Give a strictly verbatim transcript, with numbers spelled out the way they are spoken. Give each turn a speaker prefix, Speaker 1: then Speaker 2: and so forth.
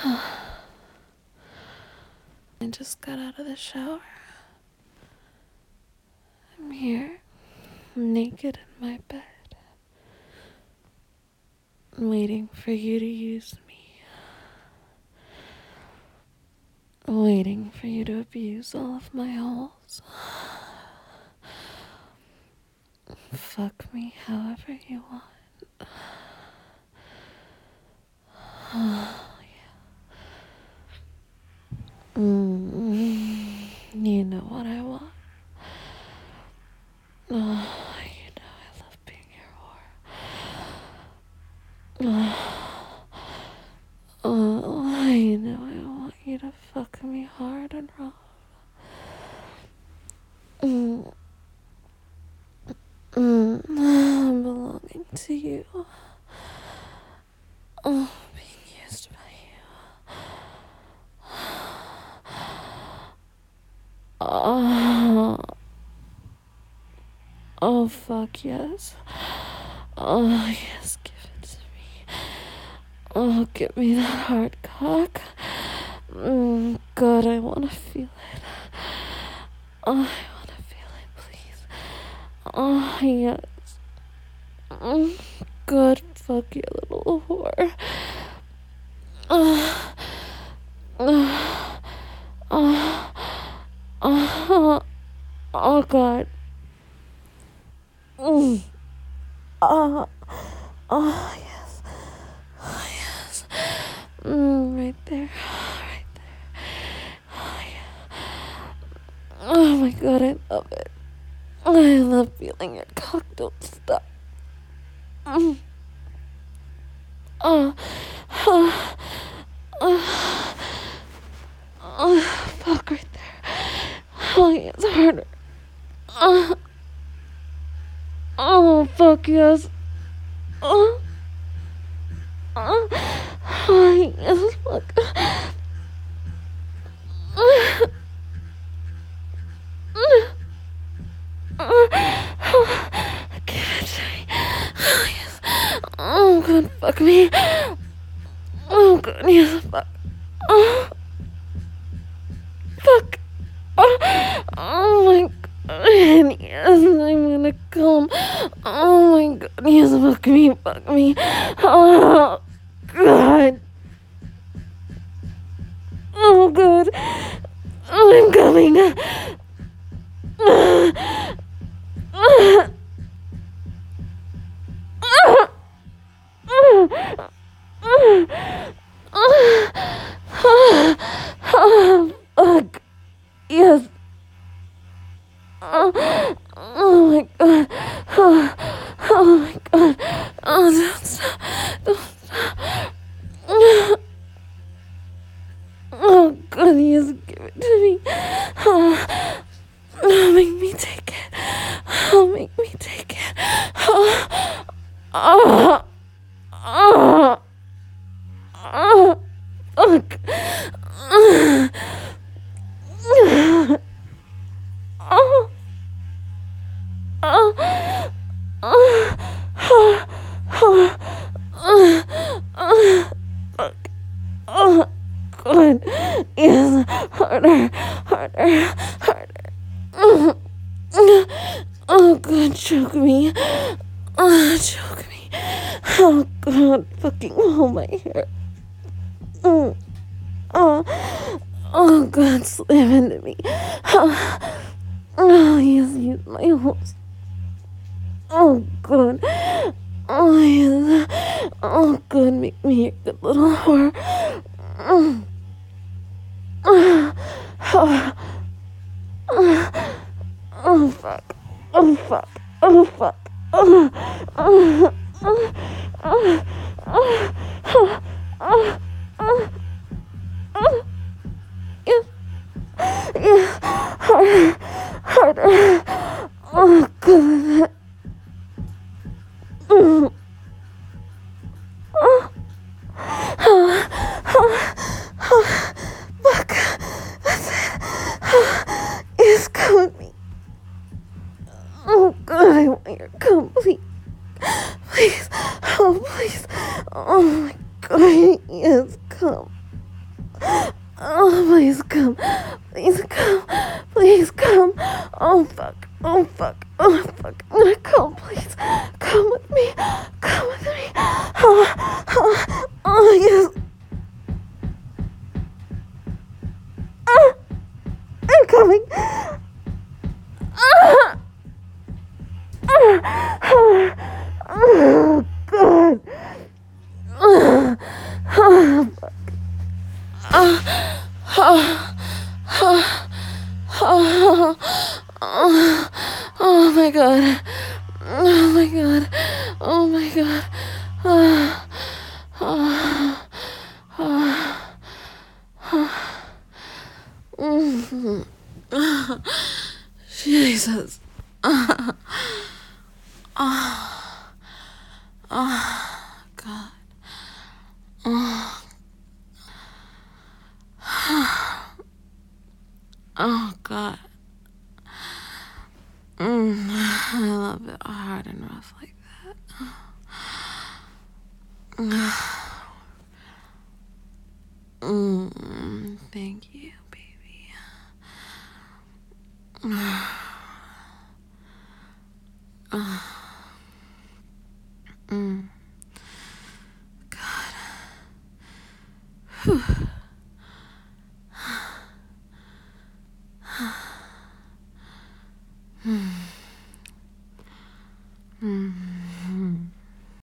Speaker 1: I just got out of the shower. I'm here, naked in my bed, waiting for you to use me. Waiting for you to abuse all of my holes. Fuck me however you want. Oh, yeah. Mm, you know what I want. Oh, you know I love being your whore. Oh, oh, you know I want you to fuck me hard and rough. Mm. Mm. I'm belonging to you. Oh, being used by you. Oh, oh fuck yes. Oh yes, give it to me. Oh, give me that hard cock. Mm, God, I wanna feel it. Oh, I wanna feel it, please. Oh, yes. Mm, God, fuck you, little whore. Oh, oh, oh, oh, oh God. Mm. Oh, oh, yes. Oh, yes. Mm, right there. Right there. Oh, yeah. Oh, my God, I love it. I love feeling your cock. Don't stop. Mm. Oh, oh, oh, oh, fuck right there. Oh, yes, harder. Oh, oh, fuck yes. Oh, oh, oh, yes, fuck. Oh, give it to me. Oh, yes. Oh, God, fuck me. Oh, God, yes, fuck. Oh, fuck. Oh, oh my God, yes, I'm gonna come. Oh my God, yes, fuck me, fuck me. Oh, God. Oh, God. Oh, I'm coming. Fuck. Yes. Oh, oh my God. Oh, oh my God. Oh, don't stop. Don't stop. Oh, God, yes, give it to me. Oh, oh, make me take it. Oh, make me take it. Oh, oh, oh, oh, fuck. Oh, oh, oh, oh, oh, oh, oh, fuck. Oh, God. Yes, harder, harder, harder. Oh, oh, God, choke me. Oh, choke me. Oh, God, fucking hold my hair. Oh, oh, oh, God, slam into me. Oh, oh, yes, use my holes. Oh, God. Oh, yes. Oh, God, make me a good little whore. Oh, oh, oh, oh, oh, fuck. Oh, fuck. Oh, fuck. Oh, oh, oh, oh, oh, oh, oh, oh, oh, yes, yes, harder, harder, oh, God, mm, oh, oh, oh, oh, fuck, that's it, oh, yes, come with me, oh, God, I want your come, please, please, oh, please, oh, my God, yes, Oh, please come. Please come. Please come. Oh, fuck. Oh, fuck. Oh, fuck. I'm gonna come. Please. Come with me. Come with me. Oh, oh, oh yes. Ah, I'm coming. Ah, ah, ah, oh, God. Ah, ah, fuck. Ah, ah, ah. Oh, oh, oh my god. Oh my god. Oh my god. Oh, oh, oh, oh. Mm. Jesus. Oh, oh, oh, God. Oh, oh God. Mm, I love it hard and rough like that. Mm, thank you, baby. Mm, God. Whew.